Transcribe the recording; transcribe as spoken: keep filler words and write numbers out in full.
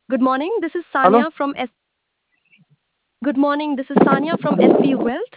Good morning. This is Hello. Sanya from S. Good morning. This is Sanya from S V Wealth.